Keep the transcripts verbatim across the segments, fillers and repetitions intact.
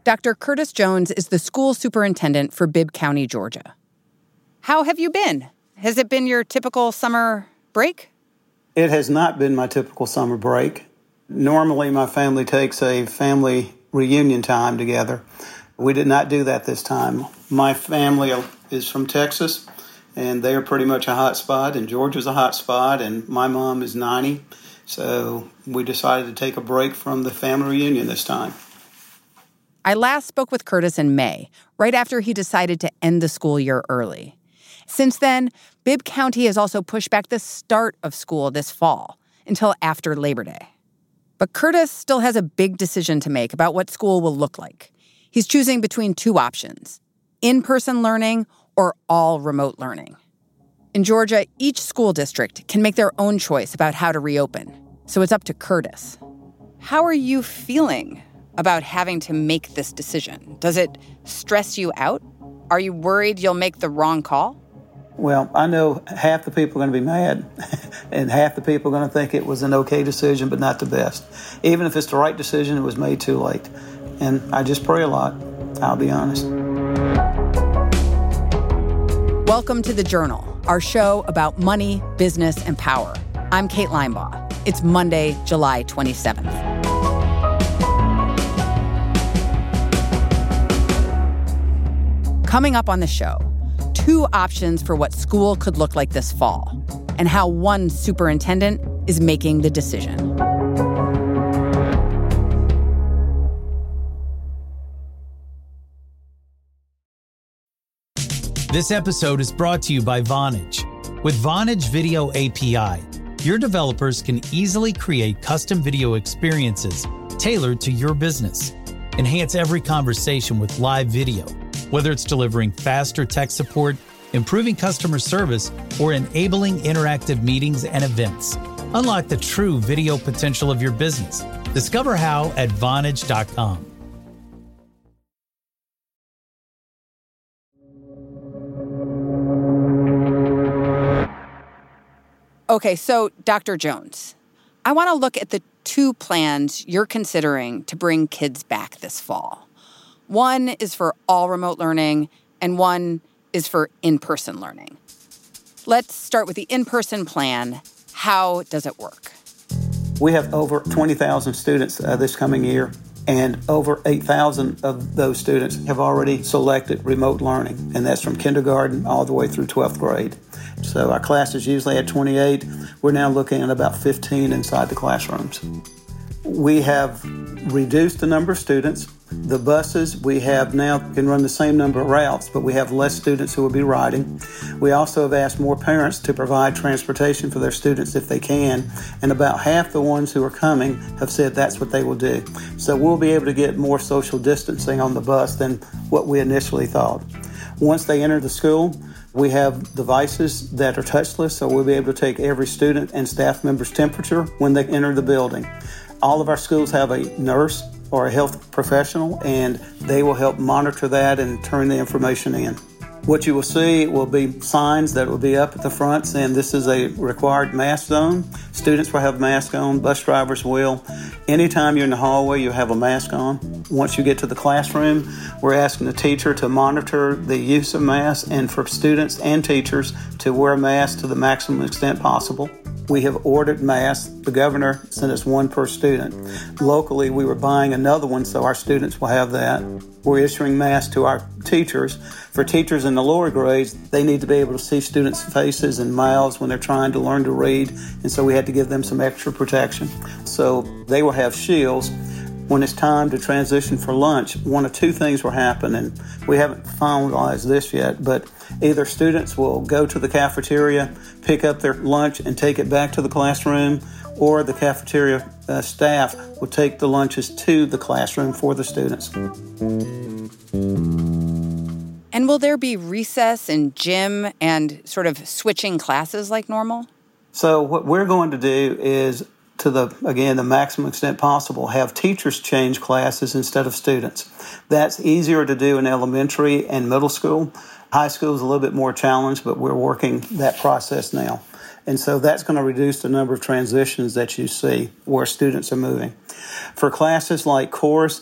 Doctor Curtis Jones is the school superintendent for Bibb County, Georgia. How have you been? Has it been your typical summer break? It has not been my typical summer break. Normally, my family takes a family reunion time together. We did not do that this time. My family is from Texas, and they are pretty much a hot spot, and Georgia's a hot spot, and my mom is ninety. So we decided to take a break from the family reunion this time. I last spoke with Curtis in May, right after he decided to end the school year early. Since then, Bibb County has also pushed back the start of school this fall until after Labor Day. But Curtis still has a big decision to make about what school will look like. He's choosing between two options, in-person learning or all remote learning. In Georgia, each school district can make their own choice about how to reopen, so it's up to Curtis. How are you feeling about having to make this decision? Does it stress you out? Are you worried you'll make the wrong call? Well, I know half the people are going to be mad, and half the people are going to think it was an okay decision, but not the best. Even if it's the right decision, it was made too late. And I just pray a lot, I'll be honest. Welcome to The Journal, our show about money, business, and power. I'm Kate Linebaugh. It's Monday, July twenty-seventh. Coming up on the show, two options for what school could look like this fall, and how one superintendent is making the decision. This episode is brought to you by Vonage. With Vonage Video A P I, your developers can easily create custom video experiences tailored to your business. Enhance every conversation with live video, whether it's delivering faster tech support, improving customer service, or enabling interactive meetings and events. Unlock the true video potential of your business. Discover how at Vonage dot com. Okay, so Doctor Jones, I want to look at the two plans you're considering to bring kids back this fall. One is for all remote learning, and one is for in-person learning. Let's start with the in-person plan. How does it work? We have over twenty thousand students uh, this coming year, and over eight thousand of those students have already selected remote learning, and that's from kindergarten all the way through twelfth grade. So our classes usually at twenty-eight. We're now looking at about fifteen inside the classrooms. We have reduced the number of students. The buses we have now can run the same number of routes, but we have less students who will be riding. We also have asked more parents to provide transportation for their students if they can, and about half the ones who are coming have said that's what they will do. So we'll be able to get more social distancing on the bus than what we initially thought. Once they enter the school, we have devices that are touchless, so we'll be able to take every student and staff member's temperature when they enter the building. All of our schools have a nurse or a health professional, and they will help monitor that and turn the information in. What you will see will be signs that will be up at the front saying this is a required mask zone. Students will have masks on, bus drivers will. Anytime you're in the hallway, you'll have a mask on. Once you get to the classroom, we're asking the teacher to monitor the use of masks and for students and teachers to wear masks to the maximum extent possible. We have ordered masks. The governor sent us one per student. Locally, we were buying another one, so our students will have that. We're issuing masks to our teachers. For teachers in the lower grades, they need to be able to see students' faces and mouths when they're trying to learn to read, and so we had to give them some extra protection. So they will have shields. When it's time to transition for lunch, one of two things will happen, and we haven't finalized this yet, but either students will go to the cafeteria, pick up their lunch, and take it back to the classroom, or the cafeteria uh, staff will take the lunches to the classroom for the students. And will there be recess and gym and sort of switching classes like normal? So what we're going to do is, to the, again, the maximum extent possible, have teachers change classes instead of students. That's easier to do in elementary and middle school. High school is a little bit more challenged, but we're working that process now. And so that's going to reduce the number of transitions that you see where students are moving. For classes like course,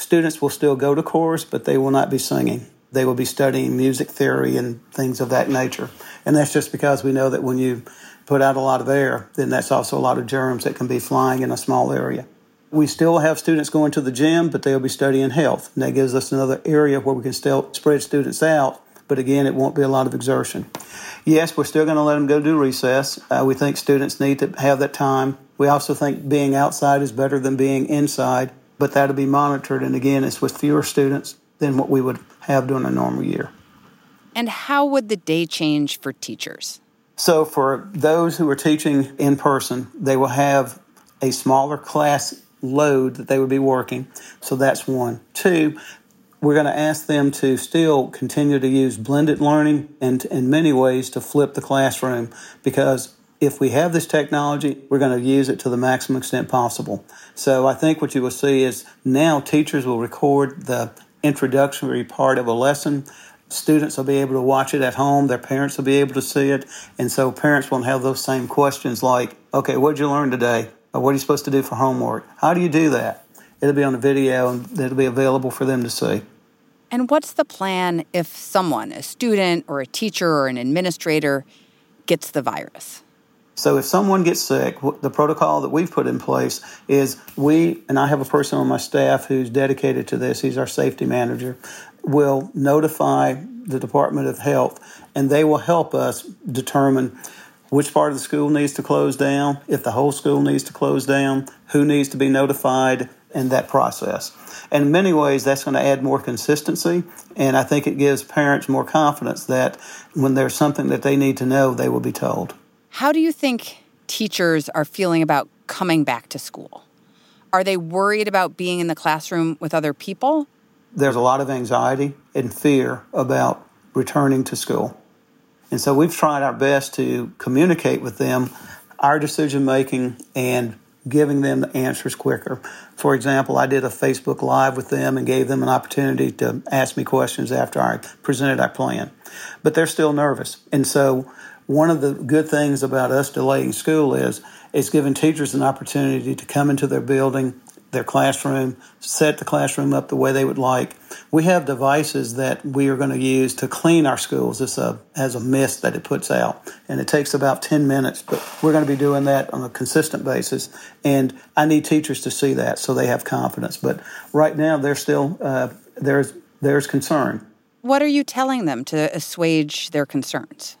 students will still go to chorus, but they will not be singing. They will be studying music theory and things of that nature. And that's just because we know that when you put out a lot of air, then that's also a lot of germs that can be flying in a small area. We still have students going to the gym, but they'll be studying health. And that gives us another area where we can still spread students out, but again, it won't be a lot of exertion. Yes, we're still going to let them go do recess. Uh, we think students need to have that time. We also think being outside is better than being inside, but that'll be monitored. And again, it's with fewer students than what we would have during a normal year. And how would the day change for teachers? So for those who are teaching in person, they will have a smaller class load that they would be working. So that's one. Two, we're going to ask them to still continue to use blended learning and in many ways to flip the classroom, because if we have this technology, we're going to use it to the maximum extent possible. So I think what you will see is now teachers will record the introductory part of a lesson. Students will be able to watch it at home. Their parents will be able to see it. And so parents won't have those same questions like, okay, what did you learn today? Or what are you supposed to do for homework? How do you do that? It'll be on a video and it'll be available for them to see. And what's the plan if someone, a student or a teacher or an administrator, gets the virus? So if someone gets sick, the protocol that we've put in place is we, and I have a person on my staff who's dedicated to this, he's our safety manager, will notify the Department of Health, and they will help us determine which part of the school needs to close down, if the whole school needs to close down, who needs to be notified, and that process. And in many ways, that's going to add more consistency, and I think it gives parents more confidence that when there's something that they need to know, they will be told. How do you think teachers are feeling about coming back to school? Are they worried about being in the classroom with other people? There's a lot of anxiety and fear about returning to school. And so we've tried our best to communicate with them our decision-making and giving them the answers quicker. For example, I did a Facebook Live with them and gave them an opportunity to ask me questions after I presented our plan. But they're still nervous. And so one of the good things about us delaying school is it's giving teachers an opportunity to come into their building, their classroom, set the classroom up the way they would like. We have devices that we are going to use to clean our schools. It's a, has a mist that it puts out, and it takes about ten minutes, but we're going to be doing that on a consistent basis, and I need teachers to see that so they have confidence. But right now, there's still, uh, there's, there's concern. What are you telling them to assuage their concerns?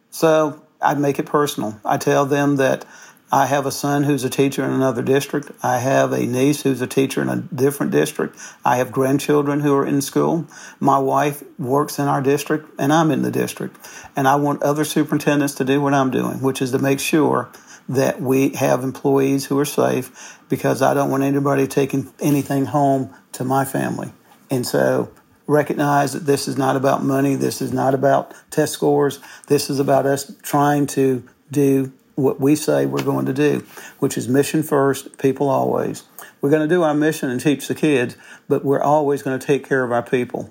So I make it personal. I tell them that I have a son who's a teacher in another district. I have a niece who's a teacher in a different district. I have grandchildren who are in school. My wife works in our district, and I'm in the district. And I want other superintendents to do what I'm doing, which is to make sure that we have employees who are safe, because I don't want anybody taking anything home to my family. And so recognize that this is not about money. This is not about test scores. This is about us trying to do what we say we're going to do, which is mission first, people always. We're going to do our mission and teach the kids, but we're always going to take care of our people.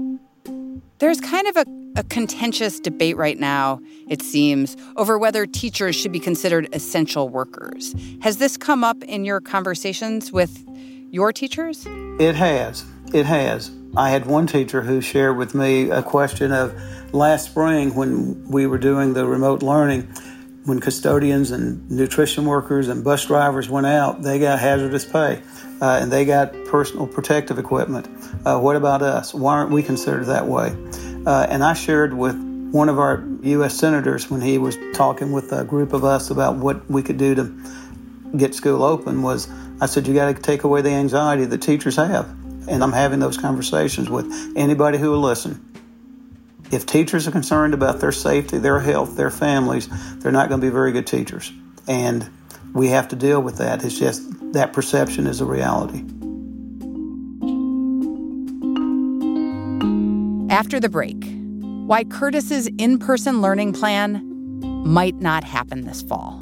There's kind of a, a contentious debate right now, it seems, over whether teachers should be considered essential workers. Has this come up in your conversations with your teachers? It has. It has. I had one teacher who shared with me a question of last spring when we were doing the remote learning. When custodians and nutrition workers and bus drivers went out, they got hazardous pay, uh, and they got personal protective equipment. Uh, what about us? Why aren't we considered that way? Uh, and I shared with one of our U S senators when he was talking with a group of us about what we could do to get school open was, I said, you got to take away the anxiety that teachers have. And I'm having those conversations with anybody who will listen. If teachers are concerned about their safety, their health, their families, they're not going to be very good teachers. And we have to deal with that. It's just that perception is a reality. After the break, why Curtis's in-person learning plan might not happen this fall.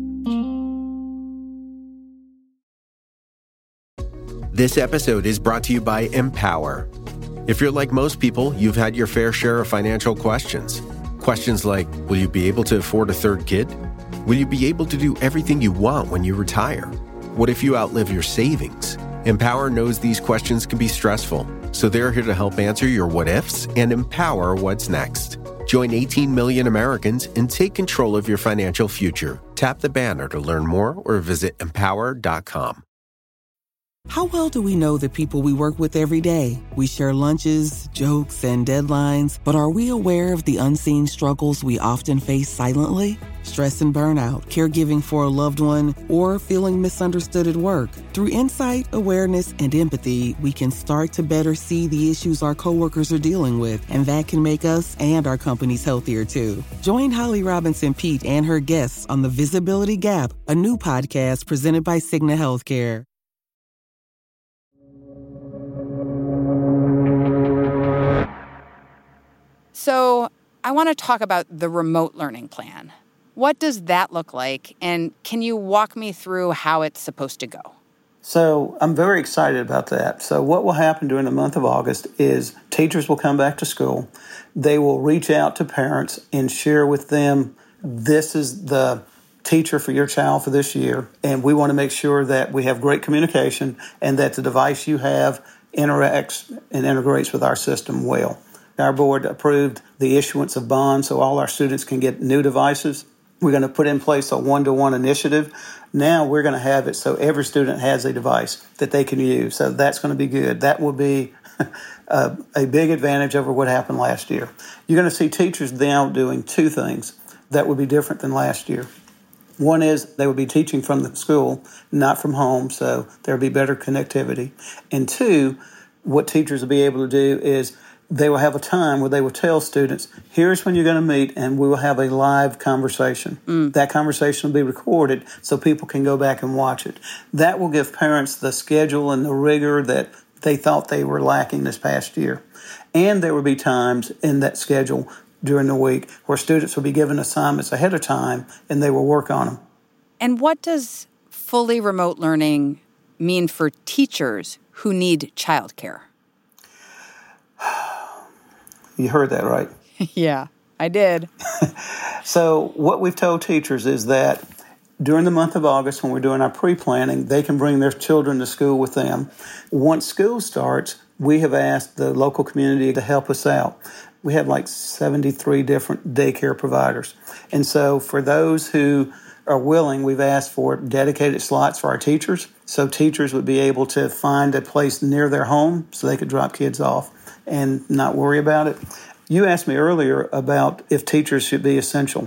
This episode is brought to you by Empower. If you're like most people, you've had your fair share of financial questions. Questions like, will you be able to afford a third kid? Will you be able to do everything you want when you retire? What if you outlive your savings? Empower knows these questions can be stressful, so they're here to help answer your what-ifs and empower what's next. Join eighteen million Americans and take control of your financial future. Tap the banner to learn more or visit empower dot com. How well do we know the people we work with every day? We share lunches, jokes, and deadlines, but are we aware of the unseen struggles we often face silently? Stress and burnout, caregiving for a loved one, or feeling misunderstood at work. Through insight, awareness, and empathy, we can start to better see the issues our coworkers are dealing with, and that can make us and our companies healthier too. Join Holly Robinson Peete and her guests on The Visibility Gap, a new podcast presented by Cigna Healthcare. So I want to talk about the remote learning plan. What does that look like? And can you walk me through how it's supposed to go? So I'm very excited about that. So what will happen during the month of August is teachers will come back to school. They will reach out to parents and share with them, this is the teacher for your child for this year. And we want to make sure that we have great communication and that the device you have interacts and integrates with our system well. Our board approved the issuance of bonds so all our students can get new devices. We're going to put in place a one-to-one initiative. Now we're going to have it so every student has a device that they can use. So that's going to be good. That will be a, a big advantage over what happened last year. You're going to see teachers now doing two things that would be different than last year. One is they will be teaching from the school, not from home, so there will be better connectivity. And two, what teachers will be able to do is they will have a time where they will tell students, here's when you're going to meet, and we will have a live conversation. Mm. That conversation will be recorded so people can go back and watch it. That will give parents the schedule and the rigor that they thought they were lacking this past year. And there will be times in that schedule during the week where students will be given assignments ahead of time, and they will work on them. And what does fully remote learning mean for teachers who need childcare? You heard that right. Yeah, I did. So what we've told teachers is that during the month of August, when we're doing our pre-planning, they can bring their children to school with them. Once school starts, we have asked the local community to help us out. We have like seventy-three different daycare providers. And so for those who are willing, we've asked for dedicated slots for our teachers. So teachers would be able to find a place near their home so they could drop kids off and not worry about it. You asked me earlier about if teachers should be essential.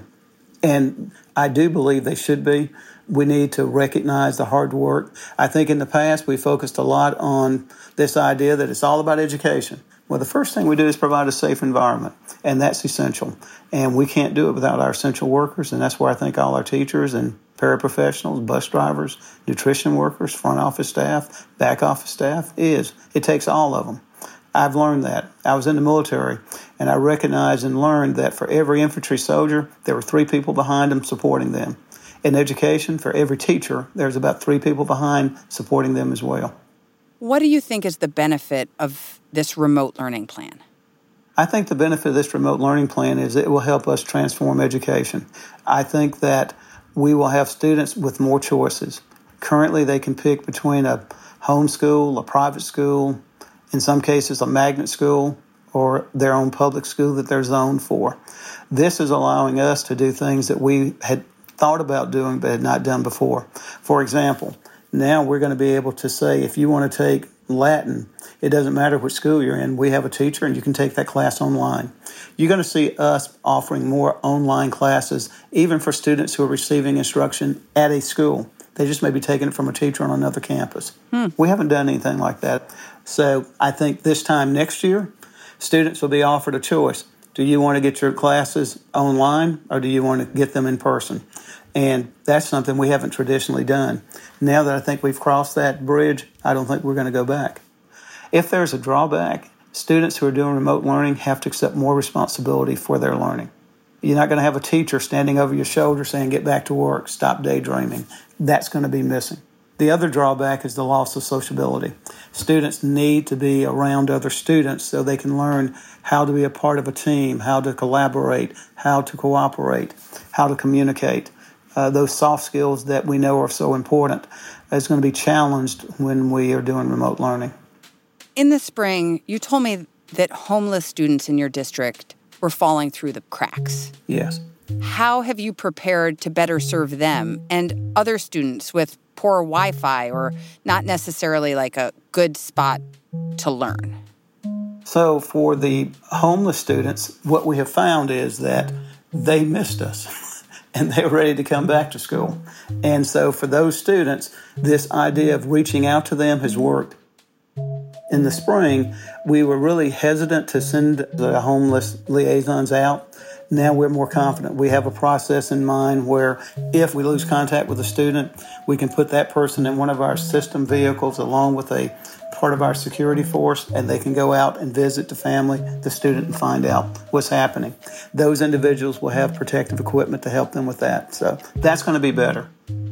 And I do believe they should be. We need to recognize the hard work. I think in the past we focused a lot on this idea that it's all about education. Well, the first thing we do is provide a safe environment, and that's essential. And we can't do it without our essential workers, and that's where I think all our teachers and paraprofessionals, bus drivers, nutrition workers, front office staff, back office staff is. It takes all of them. I've learned that. I was in the military, and I recognized and learned that for every infantry soldier, there were three people behind them supporting them. In education, for every teacher, there's about three people behind supporting them as well. What do you think is the benefit of this remote learning plan? I think the benefit of this remote learning plan is it will help us transform education. I think that we will have students with more choices. Currently, they can pick between a home school, a private school, in some cases a magnet school, or their own public school that they're zoned for. This is allowing us to do things that we had thought about doing but had not done before. For example, now we're going to be able to say if you want to take Latin, it doesn't matter which school you're in, we have a teacher and you can take that class online. You're going to see us offering more online classes, even for students who are receiving instruction at a school. They just may be taking it from a teacher on another campus. Hmm. We haven't done anything like that. So I think this time next year, students will be offered a choice. Do you want to get your classes online or do you want to get them in person? And that's something we haven't traditionally done. Now that I think we've crossed that bridge, I don't think we're going to go back. If there's a drawback, students who are doing remote learning have to accept more responsibility for their learning. You're not going to have a teacher standing over your shoulder saying, get back to work, stop daydreaming. That's going to be missing. The other drawback is the loss of sociability. Students need to be around other students so they can learn how to be a part of a team, how to collaborate, how to cooperate, how to communicate. uh, those soft skills that we know are so important is going to be challenged when we are doing remote learning. In the spring, you told me that homeless students in your district were falling through the cracks. Yes. How have you prepared to better serve them and other students with poor Wi-Fi or not necessarily like a good spot to learn? So for the homeless students, what we have found is that they missed us and they're ready to come back to school. And so for those students, this idea of reaching out to them has worked. In the spring, we were really hesitant to send the homeless liaisons out. Now we're more confident. We have a process in mind where if we lose contact with a student, we can put that person in one of our system vehicles along with a part of our security force, and they can go out and visit the family, the student, and find out what's happening. Those individuals will have protective equipment to help them with that. So that's going to be better.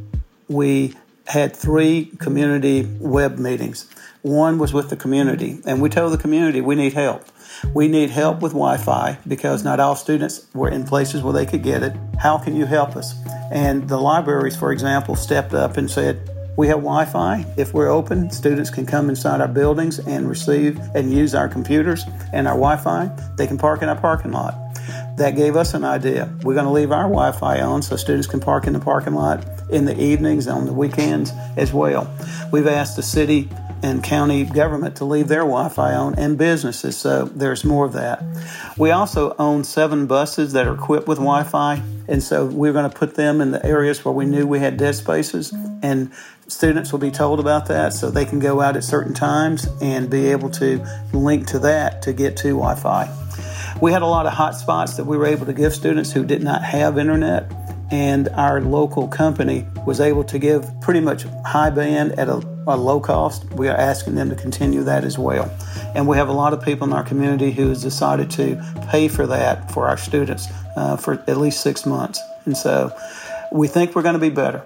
We had three community web meetings. One was with the community, and we told the community we need help. We need help with Wi-Fi because not all students were in places where they could get it. How can you help us? And the libraries, for example, stepped up and said, we have Wi-Fi. If we're open, students can come inside our buildings and receive and use our computers and our Wi-Fi. They can park in our parking lot. That gave us an idea. We're going to leave our Wi-Fi on so students can park in the parking lot in the evenings, on the weekends as well. We've asked the city and county government to leave their Wi-Fi on, and businesses, so there's more of that. We also own seven buses that are equipped with Wi-Fi, and so we're going to put them in the areas where we knew we had dead spaces, and students will be told about that so they can go out at certain times and be able to link to that to get to Wi-Fi. We had a lot of hot spots that we were able to give students who did not have internet, and our local company was able to give pretty much high band at a, a low cost. We are asking them to continue that as well. And we have a lot of people in our community who has decided to pay for that for our students uh, for at least six months. And so we think we're going to be better.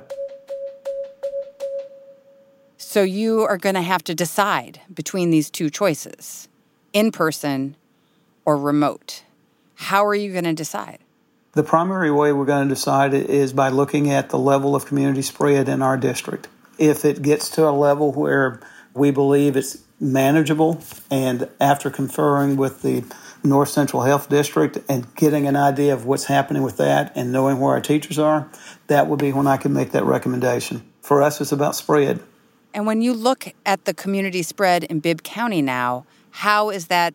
So you are going to have to decide between these two choices, in person or remote. How are you going to decide? The primary way we're going to decide is by looking at the level of community spread in our district. If it gets to a level where we believe it's manageable, and after conferring with the North Central Health District and getting an idea of what's happening with that and knowing where our teachers are, that would be when I can make that recommendation. For us, it's about spread. And when you look at the community spread in Bibb County now, how is that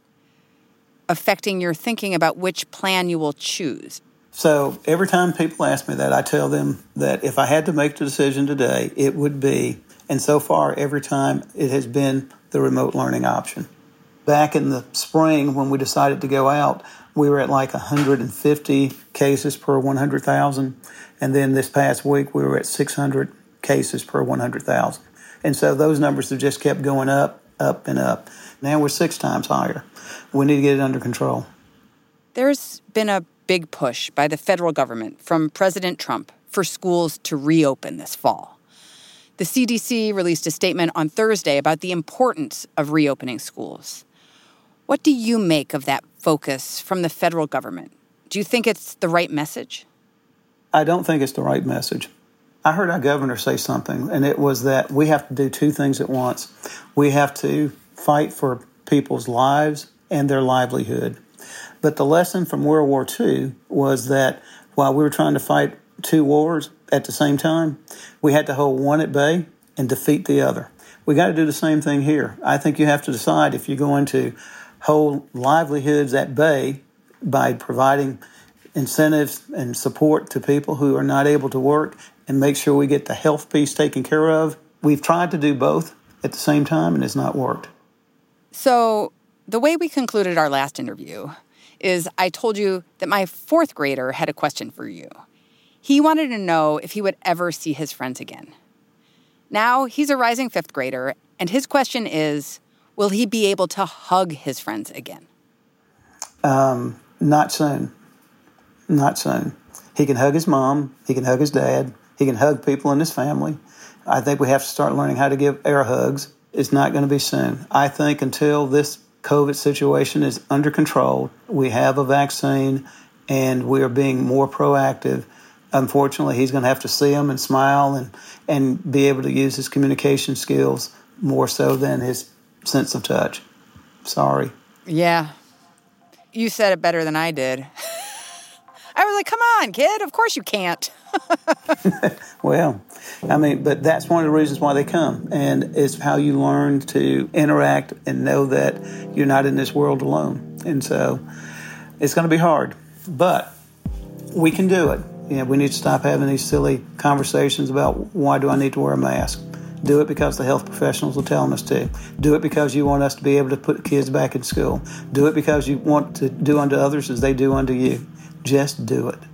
affecting your thinking about which plan you will choose? So every time people ask me that, I tell them that if I had to make the decision today, it would be, and so far every time it has been the remote learning option. Back in the spring when we decided to go out, we were at like one hundred fifty cases per one hundred thousand. And then this past week we were at six hundred cases per one hundred thousand. And so those numbers have just kept going up, up, and up. Now we're six times higher. We need to get it under control. There's been a big push by the federal government from President Trump for schools to reopen this fall. The C D C released a statement on Thursday about the importance of reopening schools. What do you make of that focus from the federal government? Do you think it's the right message? I don't think it's the right message. I heard our governor say something, and it was that we have to do two things at once. We have to fight for people's lives and their livelihood. But the lesson from World War Two was that while we were trying to fight two wars at the same time, we had to hold one at bay and defeat the other. We got to do the same thing here. I think you have to decide if you're going to hold livelihoods at bay by providing incentives and support to people who are not able to work and make sure we get the health piece taken care of. We've tried to do both at the same time, and it's not worked. So the way we concluded our last interview is I told you that my fourth grader had a question for you. He wanted to know if he would ever see his friends again. Now he's a rising fifth grader, and his question is, will he be able to hug his friends again? Um, not soon. Not soon. He can hug his mom. He can hug his dad. He can hug people in his family. I think we have to start learning how to give air hugs. It's not going to be soon. I think until this COVID situation is under control, we have a vaccine, and we are being more proactive. unfortunately, he's going to have to see them and smile and, and be able to use his communication skills more so than his sense of touch. Sorry. Yeah. You said it better than I did. I was like, come on, kid. Of course you can't. Well, I mean, but that's one of the reasons why they come. And it's how you learn to interact and know that you're not in this world alone. And so it's going to be hard. But we can do it. You know, we need to stop having these silly conversations about why do I need to wear a mask. Do it because the health professionals are telling us to. Do it because you want us to be able to put kids back in school. Do it because you want to do unto others as they do unto you. Just do it.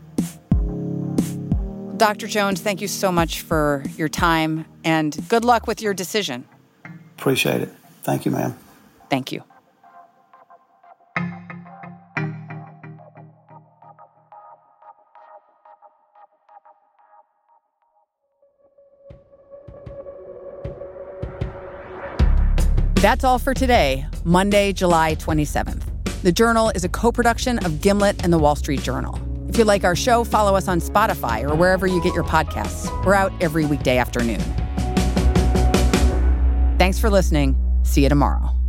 Doctor Jones, thank you so much for your time, and good luck with your decision. Appreciate it. Thank you, ma'am. Thank you. That's all for today, Monday, July twenty-seventh. The Journal is a co-production of Gimlet and The Wall Street Journal. If you like our show, follow us on Spotify or wherever you get your podcasts. We're out every weekday afternoon. Thanks for listening. See you tomorrow.